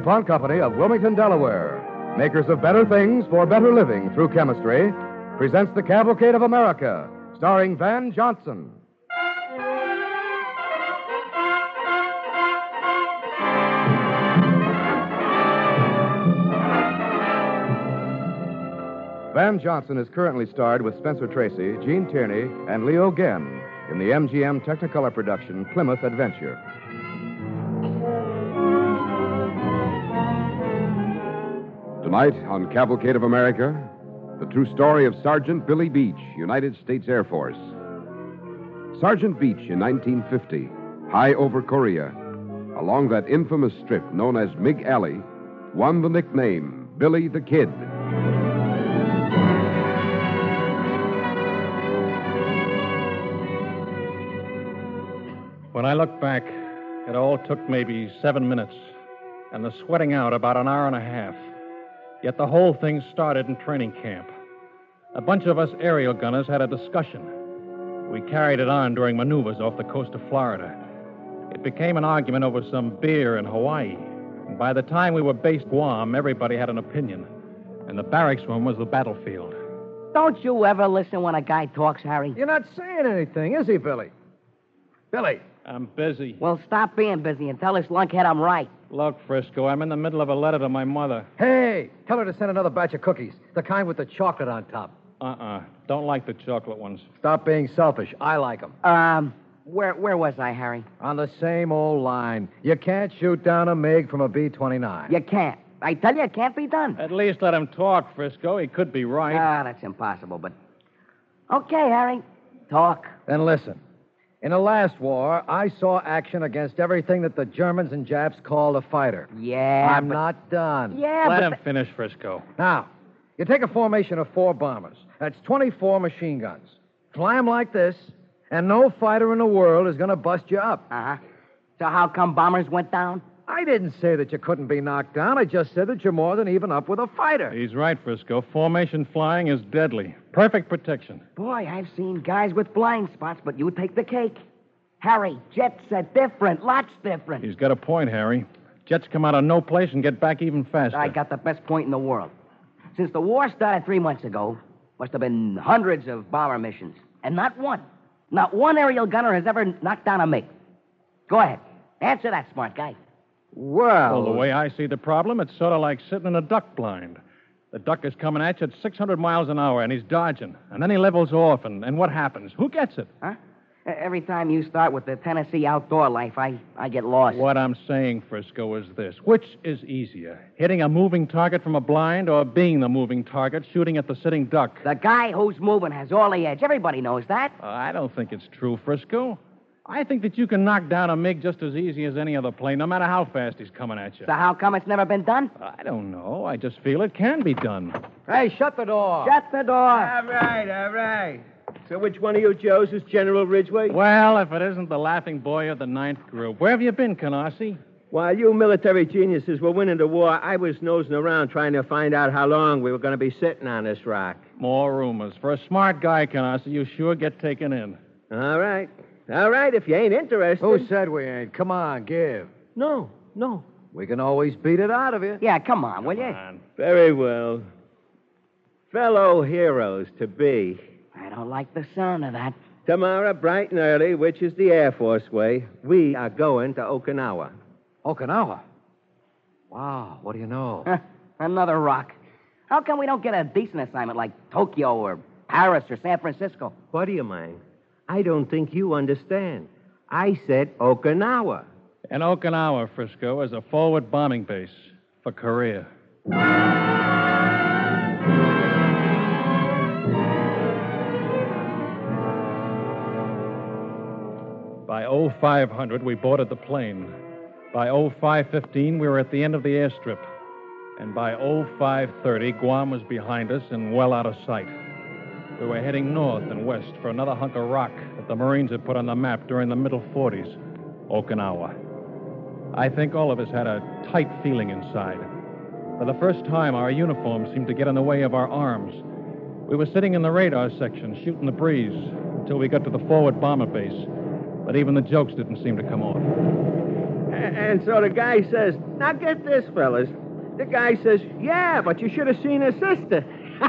DuPont Company of Wilmington, Delaware, makers of better things for better living through chemistry, presents The Cavalcade of America, starring Van Johnson. Van Johnson is currently starred with Spencer Tracy, Gene Tierney, and Leo Genn in the MGM Technicolor production Plymouth Adventure. Tonight on Cavalcade of America, the true story of Sergeant Billy Beach, United States Air Force. Sergeant Beach in 1950, high over Korea, along that infamous strip known as Mig Alley, won the nickname Billy the Kid. When I look back, it all took maybe 7 minutes, and the sweating out about an hour and a half. Yet the whole thing started in training camp. A bunch of us aerial gunners had a discussion. We carried it on during maneuvers off the coast of Florida. It became an argument over some beer in Hawaii. And by the time we were based Guam, everybody had an opinion. And the barracks room was the battlefield. Don't you ever listen when a guy talks, Harry? You're not saying anything, is he, Billy? Billy. I'm busy. Well, stop being busy and tell this lunkhead I'm right. Look, Frisco, I'm in the middle of a letter to my mother. Hey, tell her to send another batch of cookies, the kind with the chocolate on top. Don't like the chocolate ones. Stop being selfish. I like them. Where was I, Harry? On the same old line. You can't shoot down a MiG from a B-29. You can't. I tell you, it can't be done. At least let him talk, Frisco. He could be right. That's impossible, but... Okay, Harry. Talk. Then listen. In the last war, I saw action against everything that the Germans and Japs called a fighter. Yeah, I'm not done. Yeah, Let him finish, Frisco. Now, you take a formation of 4 bombers. That's 24 machine guns. Fly them like this, and no fighter in the world is going to bust you up. Uh-huh. So how come bombers went down? I didn't say that you couldn't be knocked down. I just said that you're more than even up with a fighter. He's right, Frisco. Formation flying is deadly. Perfect protection. Boy, I've seen guys with blind spots, but you take the cake. Harry, jets are different, lots different. He's got a point, Harry. Jets come out of no place and get back even faster. I got the best point in the world. Since the war started 3 months ago, must have been hundreds of bomber missions. And not one aerial gunner has ever knocked down a MiG. Go ahead. Answer that, smart guy. Well, the way I see the problem, it's sort of like sitting in a duck blind. The duck is coming at you at 600 miles an hour, and he's dodging. And then he levels off, and what happens? Who gets it? Huh? Every time you start with the Tennessee outdoor life, I get lost. What I'm saying, Frisco, is this. Which is easier, hitting a moving target from a blind or being the moving target, shooting at the sitting duck? The guy who's moving has all the edge. Everybody knows that. I don't think it's true, Frisco. I think that you can knock down a MiG just as easy as any other plane, no matter how fast he's coming at you. So how come it's never been done? I don't know. I just feel it can be done. Hey, shut the door. Shut the door. All right. So which one of you Joes is General Ridgway? Well, if it isn't the laughing boy of the 9th Group. Where have you been, Canarsie? While you military geniuses were winning the war, I was nosing around trying to find out how long we were going to be sitting on this rock. More rumors. For a smart guy, Canarsie, you sure get taken in. All right, if you ain't interested. Who said we ain't? Come on, give. No. We can always beat it out of you. Yeah, come on, will you? On. Very well. Fellow heroes to be. I don't like the sound of that. Tomorrow, bright and early, which is the Air Force way, we are going to Okinawa. Okinawa? Wow, what do you know? Another rock. How come we don't get a decent assignment like Tokyo or Paris or San Francisco? What do you mind? I don't think you understand. I said Okinawa. And Okinawa, Frisco, is a forward bombing base for Korea. By 0500, we boarded the plane. By 0515, we were at the end of the airstrip. And by 0530, Guam was behind us and well out of sight. We were heading north and west for another hunk of rock that the Marines had put on the map during the middle 40s, Okinawa. I think all of us had a tight feeling inside. For the first time, our uniforms seemed to get in the way of our arms. We were sitting in the radar section, shooting the breeze, until we got to the forward bomber base. But even the jokes didn't seem to come off. And so the guy says, now get this, fellas. The guy says, yeah, but you should have seen his sister.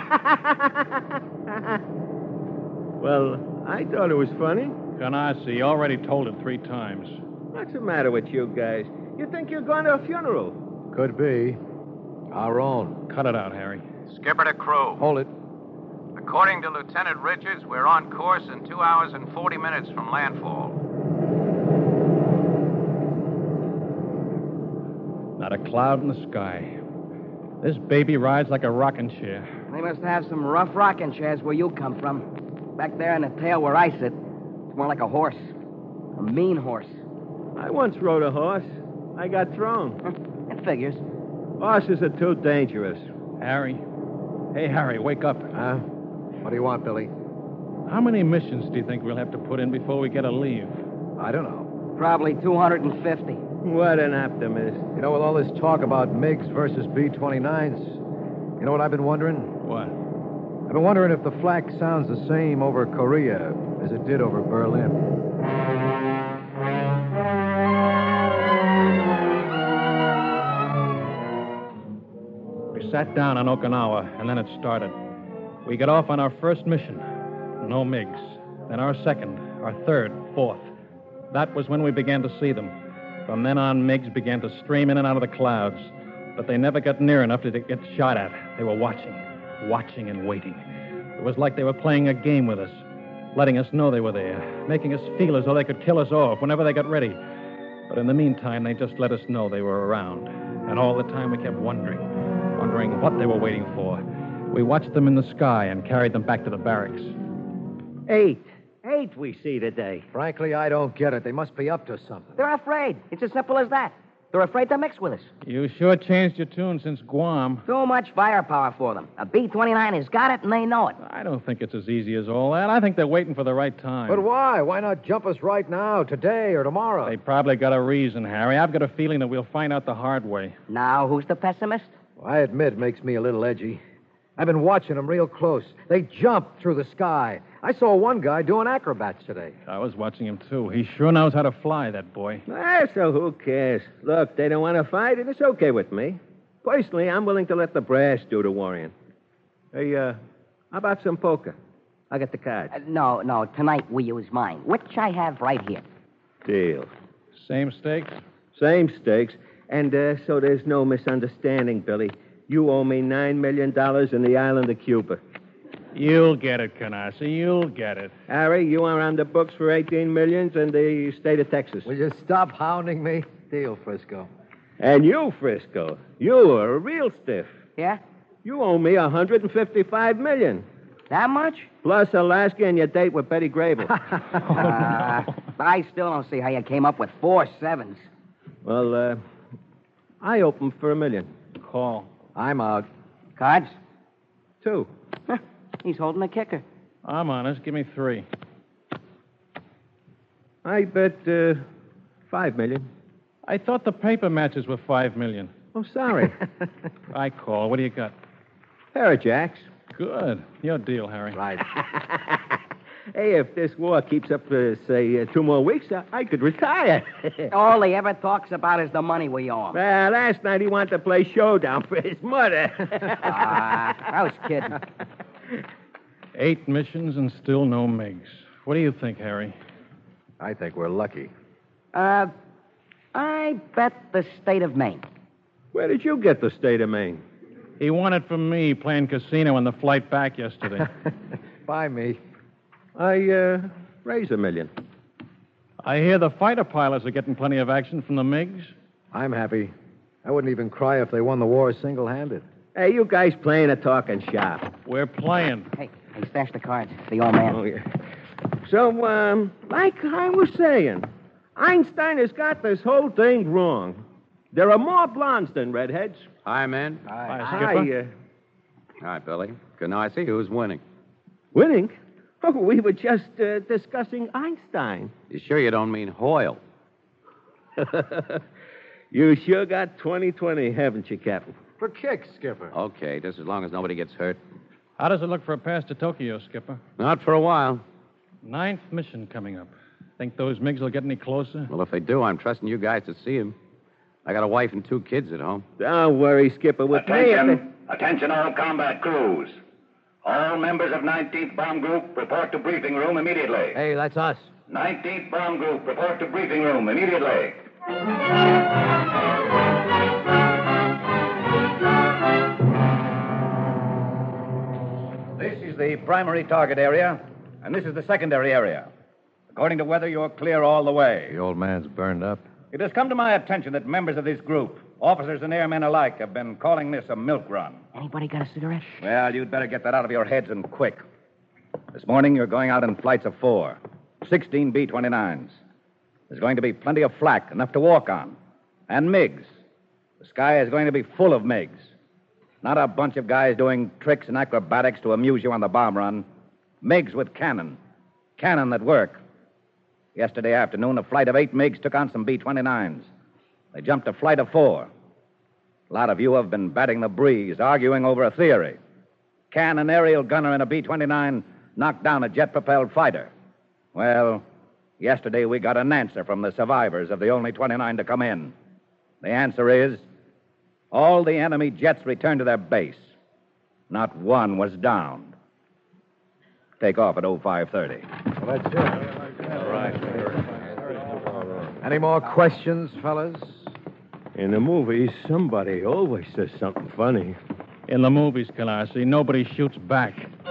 Well, I thought it was funny. Canarsie, you already told it 3 times. What's the matter with you guys? You think you're going to a funeral? Could be. Our own. Cut it out, Harry. Skipper to crew. Hold it. According to Lieutenant Richards, we're on course in 2 hours and 40 minutes from landfall. Not a cloud in the sky. This baby rides like a rocking chair. They must have some rough rocking chairs where you come from. Back there in the tail where I sit, it's more like a horse. A mean horse. I once rode a horse. I got thrown. It figures. Horses are too dangerous. Harry. Hey, Harry, wake up. Huh? What do you want, Billy? How many missions do you think we'll have to put in before we get a leave? I don't know. Probably 250. What an optimist. You know, with all this talk about MiGs versus B-29s, you know what I've been wondering? What? I've been wondering if the flak sounds the same over Korea as it did over Berlin. We sat down on Okinawa, and then it started. We got off on our first mission. No MiGs. Then our second, our third, fourth. That was when we began to see them. From then on, MiGs began to stream in and out of the clouds. But they never got near enough to get shot at. They were watching and waiting. It was like they were playing a game with us, letting us know they were there, making us feel as though they could kill us off whenever they got ready. But in the meantime, they just let us know they were around. And all the time we kept wondering what they were waiting for. We watched them in the sky and carried them back to the barracks. 8 we see today. Frankly, I don't get it. They must be up to something. They're afraid. It's as simple as that. They're afraid to mix with us. You sure changed your tune since Guam. Too much firepower for them. A B-29 has got it, and they know it. I don't think it's as easy as all that. I think they're waiting for the right time. But why? Why not jump us right now, today or tomorrow? They probably got a reason, Harry. I've got a feeling that we'll find out the hard way. Now, who's the pessimist? Well, I admit it makes me a little edgy. I've been watching them real close. They jump through the sky. I saw one guy doing acrobats today. I was watching him, too. He sure knows how to fly, that boy. So who cares? Look, they don't want to fight, and it's okay with me. Personally, I'm willing to let the brass do the worrying. Hey, how about some poker? I'll get the cards. No. Tonight we use mine, which I have right here. Deal. Same stakes? Same stakes. And so there's no misunderstanding, Billy. You owe me $9 million in the island of Cuba. You'll get it, Canarsie. You'll get it. Harry, you are on the books for $18 million in the state of Texas. Will you stop hounding me? Deal, Frisco. And you, Frisco, you are a real stiff. Yeah? You owe me $155 million. That much? Plus Alaska and your date with Betty Grable. I still don't see how you came up with 4 sevens. Well, I open for $1 million. Call. I'm out. Cards? 2. Huh, he's holding a kicker. I'm honest. Give me 3. I bet $5 million. I thought the paper matches were $5 million. Oh, sorry. I call. What do you got? Pair of jacks. Good. Your deal, Harry. Right. Hey, if this war keeps up, say, 2 more weeks, I could retire. All he ever talks about is the money we owe him. Well, last night he wanted to play showdown for his mother. I was kidding. 8 missions and still no MiGs. What do you think, Harry? I think we're lucky. I bet the state of Maine. Where did you get the state of Maine? He won it from me playing casino on the flight back yesterday. By me. I raise $1 million. I hear the fighter pilots are getting plenty of action from the MiGs. I'm happy. I wouldn't even cry if they won the war single-handed. Hey, you guys playing or talking shop? We're playing. Hey, stash the cards. The old man. Oh, yeah. So, like I was saying, Einstein has got this whole thing wrong. There are more blondes than redheads. Hi, men. Hi, Skipper. Hi, Billy. Canarsie, who's winning? Winning? Oh, we were just discussing Einstein. You sure you don't mean Hoyle? You sure got 20/20, haven't you, Captain? For kicks, Skipper. Okay, just as long as nobody gets hurt. How does it look for a pass to Tokyo, Skipper? Not for a while. 9th mission coming up. Think those MiGs will get any closer? Well, if they do, I'm trusting you guys to see him. I got a wife and 2 kids at home. Don't worry, Skipper. With Attention all combat crews. All members of 19th Bomb Group report to briefing room immediately. Hey, that's us. 19th Bomb Group report to briefing room immediately. This is the primary target area, and this is the secondary area. According to weather, you're clear all the way. The old man's burned up. It has come to my attention that members of this group, officers and airmen alike, have been calling this a milk run. Anybody got a cigarette? Well, you'd better get that out of your heads and quick. This morning, you're going out in flights of 4, 16 B-29s. There's going to be plenty of flak, enough to walk on. And MiGs. The sky is going to be full of MiGs. Not a bunch of guys doing tricks and acrobatics to amuse you on the bomb run. MiGs with cannon. Cannon that work. Yesterday afternoon, a flight of 8 MiGs took on some B-29s. They jumped a flight of 4. A lot of you have been batting the breeze, arguing over a theory. Can an aerial gunner in a B-29 knock down a jet-propelled fighter? Well, yesterday we got an answer from the survivors of the only 29 to come in. The answer is, all the enemy jets returned to their base. Not one was downed. Take off at 0530. Well, that's it. All right. Any more questions, fellas? In the movies, somebody always says something funny. In the movies, Canarsie, nobody shoots back.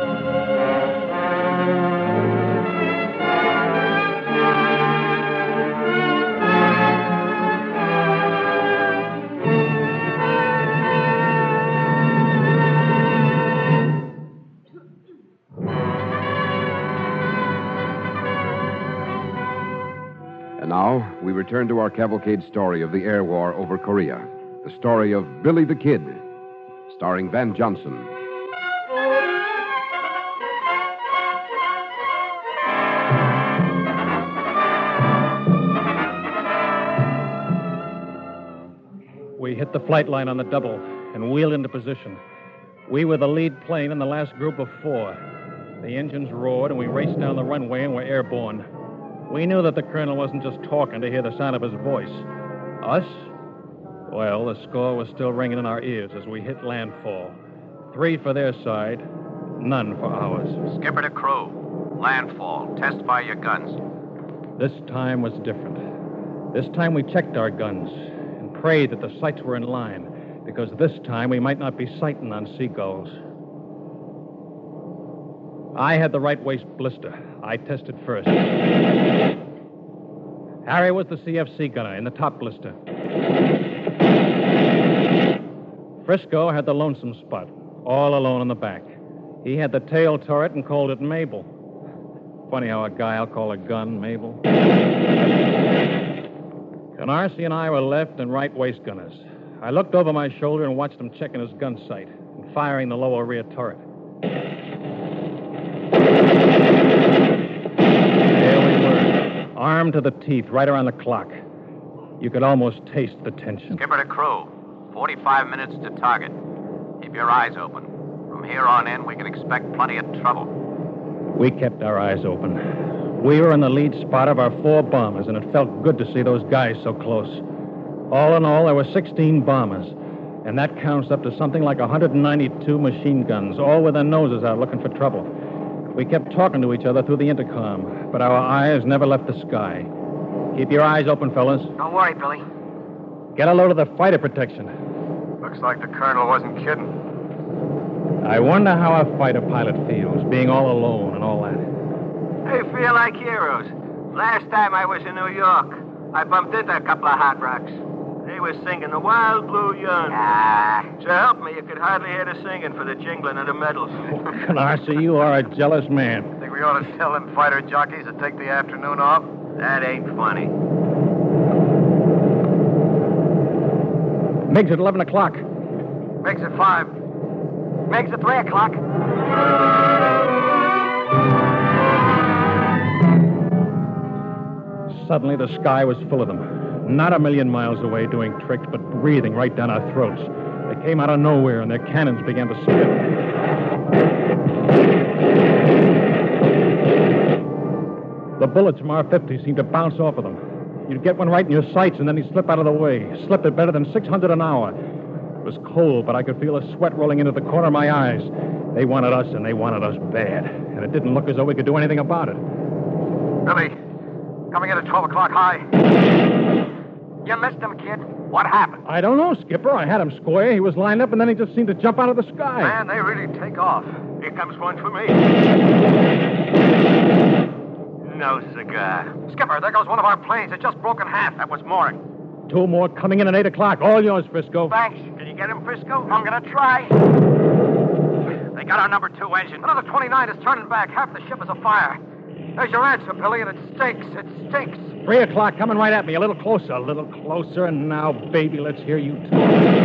And now, we return to our cavalcade story of the air war over Korea. The story of Billy the Kid, starring Van Johnson. We hit the flight line on the double and wheeled into position. We were the lead plane in the last group of 4. The engines roared, and we raced down the runway and were airborne. We knew that the colonel wasn't just talking to hear the sound of his voice. Us? Well, the score was still ringing in our ears as we hit landfall. 3 for their side, none for ours. Skipper to crew. Landfall. Test fire your guns. This time was different. This time we checked our guns and prayed that the sights were in line, because this time we might not be sighting on seagulls. I had the right waist blister. I tested first. Harry was the CFC gunner in the top blister. Frisco had the lonesome spot, all alone in the back. He had the tail turret and called it Mabel. Funny how a guy'll call a gun Mabel. Canarsie and I were left and right waist gunners. I looked over my shoulder and watched him checking his gun sight and firing the lower rear turret. There we were, armed to the teeth, right around the clock. You could almost taste the tension. Skipper to crew. 45 minutes to target. Keep your eyes open. From here on in, we can expect plenty of trouble. We kept our eyes open. We were in the lead spot of our 4 bombers, and it felt good to see those guys so close. All in all, there were 16 bombers, and that counts up to something like 192 machine guns, all with their noses out looking for trouble. We kept talking to each other through the intercom, but our eyes never left the sky. Keep your eyes open, fellas. Don't worry, Billy. Get a load of the fighter protection. Looks like the colonel wasn't kidding. I wonder how a fighter pilot feels, being all alone and all that. They feel like heroes. Last time I was in New York, I bumped into a couple of hot rocks. They were singing the Wild Blue Yun. So help me, you could hardly hear the singing for the jingling of the medals. Canarsie, you are a jealous man. Think we ought to tell them fighter jockeys to take the afternoon off? That ain't funny. MiGs at 11 o'clock. Makes it 5. MiGs at 3 o'clock. Suddenly, the sky was full of them. Not a million miles away doing tricks, but breathing right down our throats. They came out of nowhere, and their cannons began to spit. The bullets from our 50 seemed to bounce off of them. You'd get one right in your sights, and then he'd slip out of the way. Slip it better than 600 an hour. It was cold, but I could feel a sweat rolling into the corner of my eyes. They wanted us, and they wanted us bad. And it didn't look as though we could do anything about it. Billy, coming in at 12 o'clock high. You missed him, kid. What happened? I don't know, Skipper. I had him square. He was lined up, and then he just seemed to jump out of the sky. Man, they really take off. Here comes one for me. No cigar. Skipper, there goes one of our planes. It just broke in half. That was Mooring. 2 more coming in at 8 o'clock. All yours, Frisco. Thanks. Can you get him, Frisco? I'm going to try. They got our number 2 engine. Another 29 is turning back. Half the ship is afire. There's your answer, Billy, and it stinks. It stinks. 3 o'clock coming right at me. A little closer, and now, baby, let's hear you talk.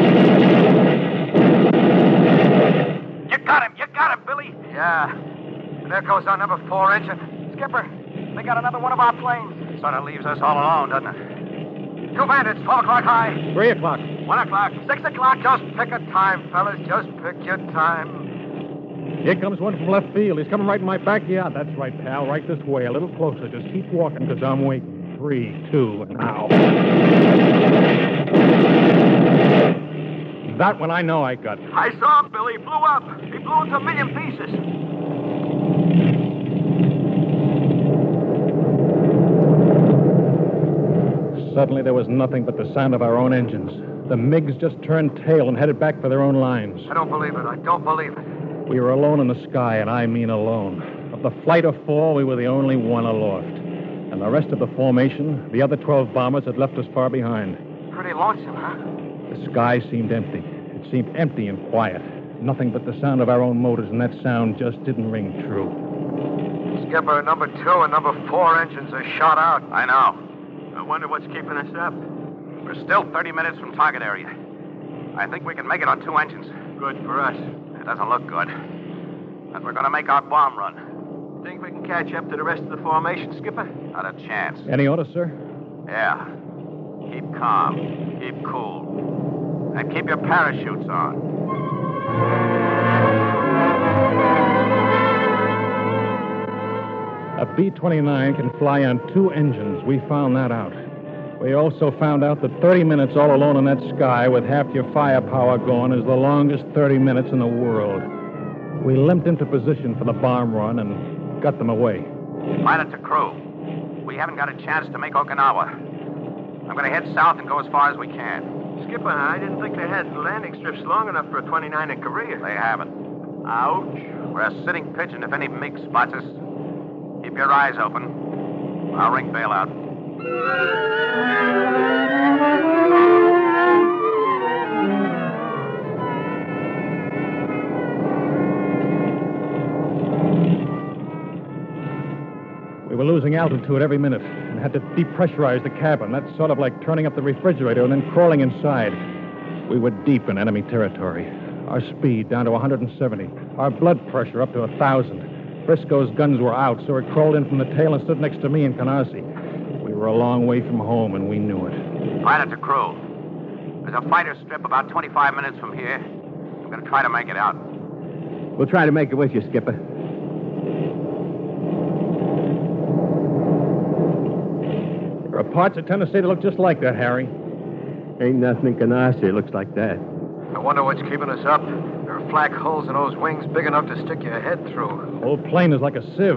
You got him, Billy. Yeah. And there goes our number 4 engine. Skipper, they got another one of our planes. Sort of leaves us all alone, doesn't it? 2 bandits, 12 o'clock high. 3 o'clock. 1 o'clock. 6 o'clock. Just pick a time, fellas. Just pick your time. Here comes one from left field. He's coming right in my backyard. That's right, pal. Right this way. A little closer. Just keep walking, because I'm waiting. 3, 2, and now. That one I know I got. I saw him, Billy. He blew up. He blew into a million pieces. Suddenly there was nothing but the sound of our own engines. The MiGs just turned tail and headed back for their own lines. I don't believe it. I don't believe it. We were alone in the sky, and I mean alone. Of the flight of 4, we were the only one aloft. And the rest of the formation, the other 12 bombers had left us far behind. Pretty lonesome, huh? The sky seemed empty. It seemed empty and quiet. Nothing but the sound of our own motors, and that sound just didn't ring true. Skipper, number 2 and number 4 engines are shot out. I know. I wonder what's keeping us up. We're still 30 minutes from target area. I think we can make it on 2 engines. Good for us. It doesn't look good. But we're going to make our bomb run. Think we can catch up to the rest of the formation, Skipper? Not a chance. Any orders, sir? Yeah. Keep calm. Keep cool. And keep your parachutes on. A B-29 can fly on 2 engines. We found that out. We also found out that 30 minutes all alone in that sky with half your firepower gone is the longest 30 minutes in the world. We limped into position for the bomb run and got them away. Pilot to crew. We haven't got a chance to make Okinawa. I'm going to head south and go as far as we can. Skipper, I didn't think they had landing strips long enough for a 29 in Korea. They haven't. Ouch. We're a sitting pigeon if any MiG spots us. Keep your eyes open. I'll ring bailout. We were losing altitude every minute and had to depressurize the cabin. That's sort of like turning up the refrigerator and then crawling inside. We were deep in enemy territory. Our speed down to 170. Our blood pressure up to 1,000. Frisco's guns were out, so he crawled in from the tail and stood next to me in Canarsie. We were a long way from home, and we knew it. Pilot to crew. There's a fighter strip about 25 minutes from here. I'm going to try to make it out. We'll try to make it with you, Skipper. There are parts of Tennessee that look just like that, Harry. Ain't nothing in Canarsie looks like that. I wonder what's keeping us up. There are flak holes in those wings big enough to stick your head through. The whole plane is like a sieve.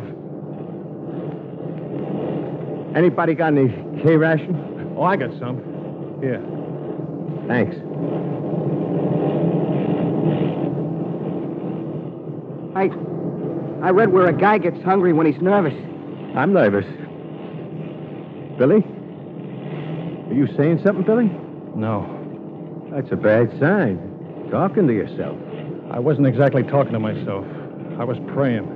Anybody got any K-ration? Oh, I got some. Here. Thanks. I read where a guy gets hungry when he's nervous. I'm nervous. Billy? Are you saying something, Billy? No. That's a bad sign. Talking to yourself. I wasn't exactly talking to myself. I was praying.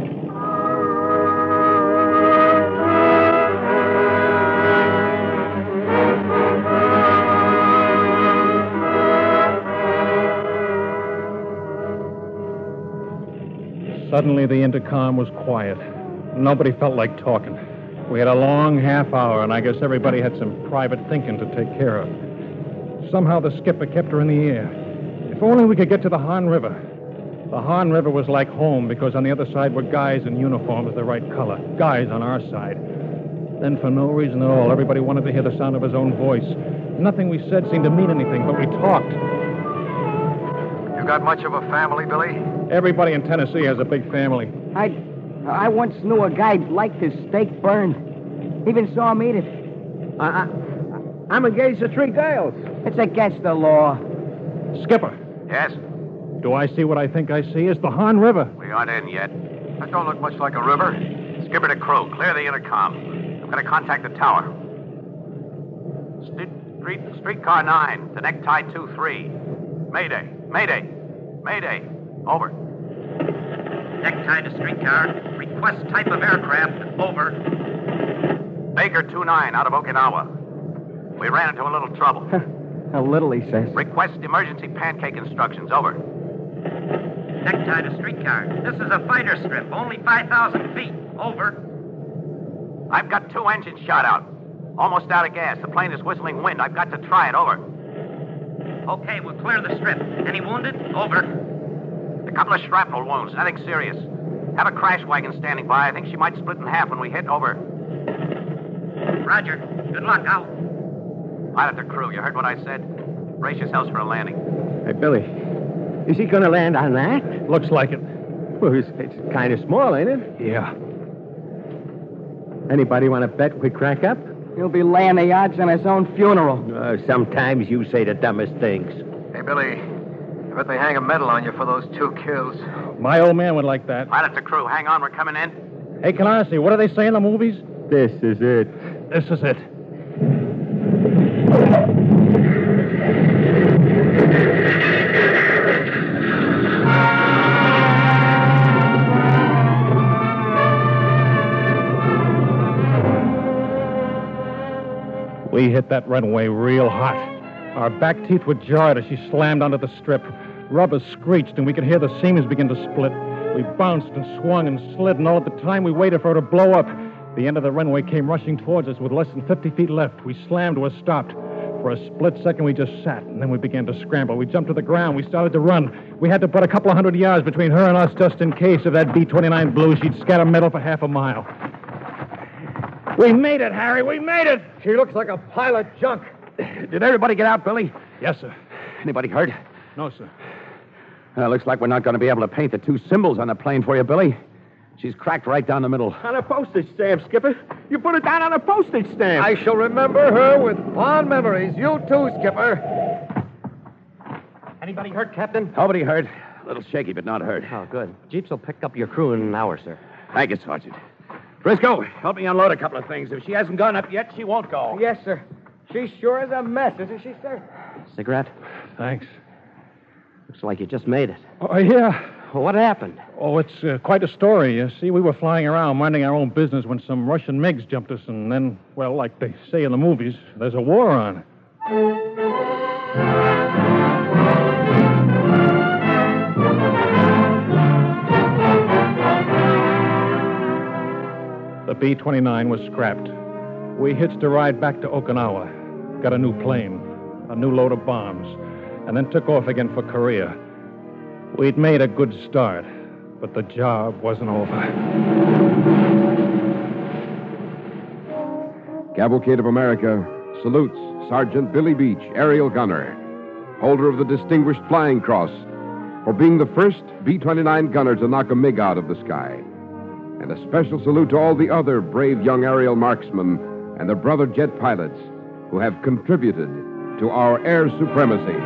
Suddenly, the intercom was quiet. Nobody felt like talking. We had a long half hour, and I guess everybody had some private thinking to take care of. Somehow the skipper kept her in the air. If only we could get to the Han River. The Han River was like home because on the other side were guys in uniforms the right color. Guys on our side. Then, for no reason at all, everybody wanted to hear the sound of his own voice. Nothing we said seemed to mean anything, but we talked. You got much of a family, Billy? Everybody in Tennessee has a big family. I once knew a guy liked his steak burned. Even saw him eat it. I'm engaged to 3 girls. It's against the law. Skipper. Yes? Do I see what I think I see? It's the Han River. We aren't in yet. That don't look much like a river. Skipper to crew. Clear the intercom. I'm going to contact the tower. Streetcar 9 to necktie 23. Mayday. Mayday. Mayday. Over. Necktie to streetcar. Request type of aircraft. Over. Baker 29 out of Okinawa. We ran into a little trouble. A little, he says. Request emergency pancake instructions. Over. Necktie to streetcar. This is a fighter strip. Only 5,000 feet. Over. I've got 2 engines shot out. Almost out of gas. The plane is whistling wind. I've got to try it. Over. Okay, we'll clear the strip. Any wounded? Over. A couple of shrapnel wounds. Nothing serious. Have a crash wagon standing by. I think she might split in half when we hit. Over. Roger. Good luck. Out. Pilot to crew. You heard what I said? Brace yourselves for a landing. Hey, Billy. Is he going to land on that? Looks like it. Well, it's kind of small, ain't it? Yeah. Anybody want to bet we crack up? He'll be laying the odds on his own funeral. Sometimes you say the dumbest things. Hey, Billy, I bet they hang a medal on you for those 2 kills. My old man would like that. Pilot to crew. Hang on. We're coming in. Hey, Canarsie, what do they say in the movies? This is it. This is it. We hit that runway real hot. Our back teeth were jarred as she slammed onto the strip. Rubber screeched, and we could hear the seams begin to split. We bounced and swung and slid, and all at the time we waited for her to blow up. The end of the runway came rushing towards us with less than 50 feet left. We slammed to a stop. For a split second, we just sat, and then we began to scramble. We jumped to the ground. We started to run. We had to put a couple of 100 yards between her and us just in case if that B-29 blew, she'd scatter metal for half a mile. We made it, Harry. We made it. She looks like a pile of junk. Did everybody get out, Billy? Yes, sir. Anybody hurt? No, sir. Looks like we're not going to be able to paint the 2 symbols on the plane for you, Billy. She's cracked right down the middle. On a postage stamp, Skipper. You put it down on a postage stamp. I shall remember her with fond memories. You too, Skipper. Anybody hurt, Captain? Nobody hurt. A little shaky, but not hurt. Oh, good. Jeeps will pick up your crew in an hour, sir. Thank you, Sergeant. Frisco, help me unload a couple of things. If she hasn't gone up yet, she won't go. Yes, sir. She sure is a mess, isn't she, sir? Cigarette? Thanks. Looks like you just made it. Oh, yeah. Well, what happened? Oh, it's quite a story. You see, we were flying around, minding our own business when some Russian MiGs jumped us, and then, well, like they say in the movies, there's a war on. The B-29 was scrapped. We hitched a ride back to Okinawa, got a new plane, a new load of bombs, and then took off again for Korea. We'd made a good start, but the job wasn't over. Cavalcade of America salutes Sergeant Billy Beach, aerial gunner, holder of the Distinguished Flying Cross, for being the first B-29 gunner to knock a MiG out of the sky. And a special salute to all the other brave young aerial marksmen and their brother jet pilots who have contributed to our air supremacy.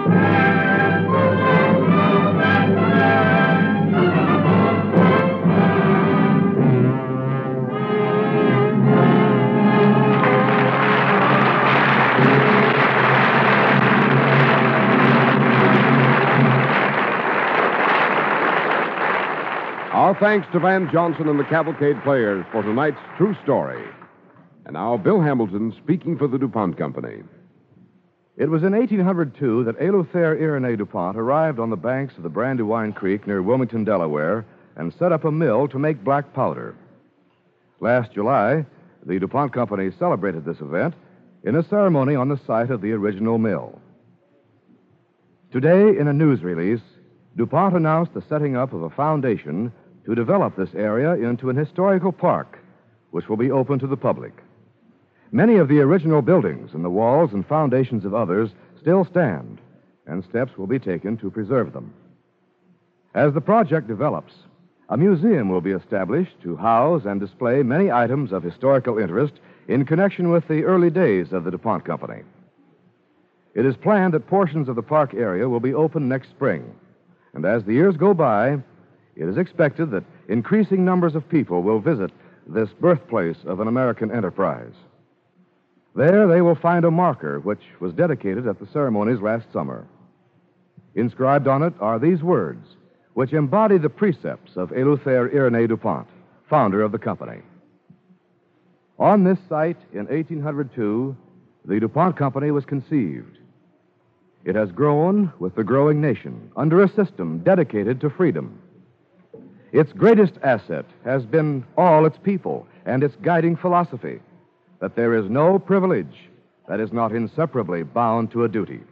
Our thanks to Van Johnson and the Cavalcade Players for tonight's true story. And now, Bill Hamilton speaking for the DuPont Company. It was in 1802 that Eleuthère Irénée DuPont arrived on the banks of the Brandywine Creek near Wilmington, Delaware, and set up a mill to make black powder. Last July, the DuPont Company celebrated this event in a ceremony on the site of the original mill. Today, in a news release, DuPont announced the setting up of a foundation to develop this area into an historical park which will be open to the public. Many of the original buildings and the walls and foundations of others still stand, and steps will be taken to preserve them. As the project develops, a museum will be established to house and display many items of historical interest in connection with the early days of the DuPont Company. It is planned that portions of the park area will be open next spring, and as the years go by, it is expected that increasing numbers of people will visit this birthplace of an American enterprise. There they will find a marker which was dedicated at the ceremonies last summer. Inscribed on it are these words, which embody the precepts of Eleuthère Irénée DuPont, founder of the company. On this site in 1802, the DuPont Company was conceived. It has grown with the growing nation under a system dedicated to freedom. Its greatest asset has been all its people and its guiding philosophy, that there is no privilege that is not inseparably bound to a duty.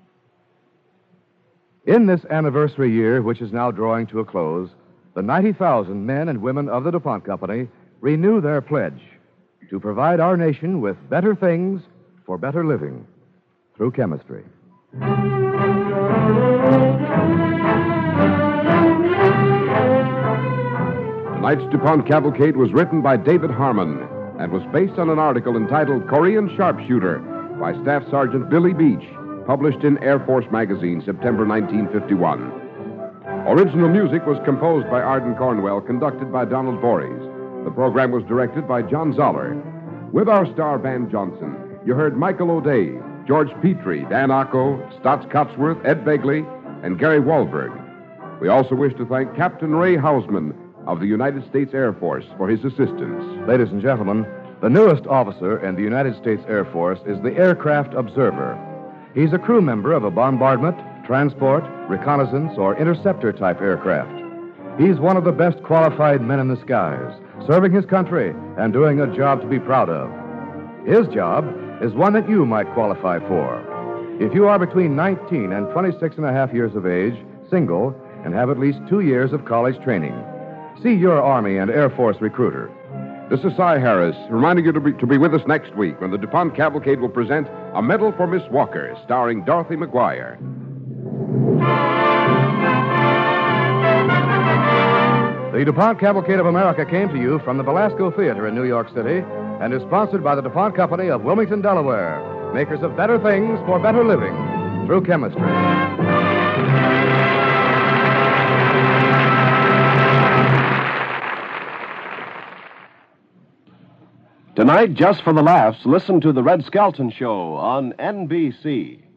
In this anniversary year, which is now drawing to a close, the 90,000 men and women of the DuPont Company renew their pledge to provide our nation with better things for better living through chemistry. Tonight's DuPont Cavalcade was written by David Harmon and was based on an article entitled Korean Sharpshooter by Staff Sergeant Billy Beach, published in Air Force Magazine, September 1951. Original music was composed by Arden Cornwell, conducted by Donald Voorhees. The program was directed by John Zoller. With our star, Van Johnson, you heard Michael O'Day, George Petrie, Dan Acco, Stotts Cotsworth, Ed Begley, and Gary Wahlberg. We also wish to thank Captain Ray Hausman of the United States Air Force for his assistance. Ladies and gentlemen, the newest officer in the United States Air Force is the aircraft observer. He's a crew member of a bombardment, transport, reconnaissance, or interceptor-type aircraft. He's one of the best qualified men in the skies, serving his country and doing a job to be proud of. His job is one that you might qualify for. If you are between 19 and 26 and a half years of age, single, and have at least 2 years of college training, see your Army and Air Force recruiter. This is Cy Harris, reminding you to be with us next week when the DuPont Cavalcade will present A Medal for Miss Walker, starring Dorothy McGuire. The DuPont Cavalcade of America came to you from the Belasco Theater in New York City and is sponsored by the DuPont Company of Wilmington, Delaware, makers of better things for better living through chemistry. Tonight, just for the laughs, listen to The Red Skelton Show on NBC.